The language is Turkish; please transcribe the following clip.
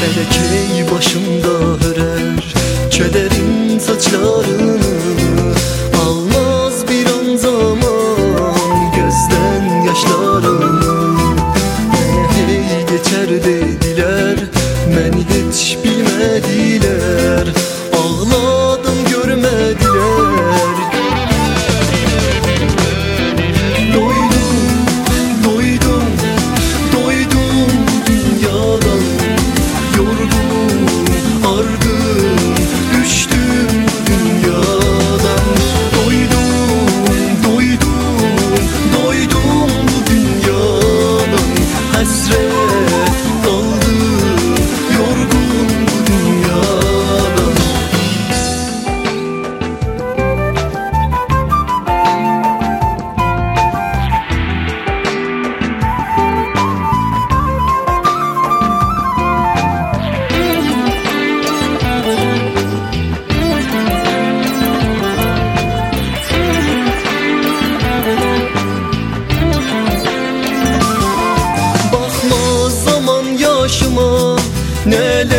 Melekey başımda hörer kederin saçlarını. Almaz bir an zaman gözden yaşlarını. Hey geçer dediler, beni hiç bilmediler. Ağladım görmediler. Doydum, doydum, doydum dünyadan. Yorgunum, argın, düştüm dünyadan. Doydum, doydum, doydum bu dünyadan. Hasret kaldım, yorgun bu dünyadan. Bakma zaman yaşıma, neler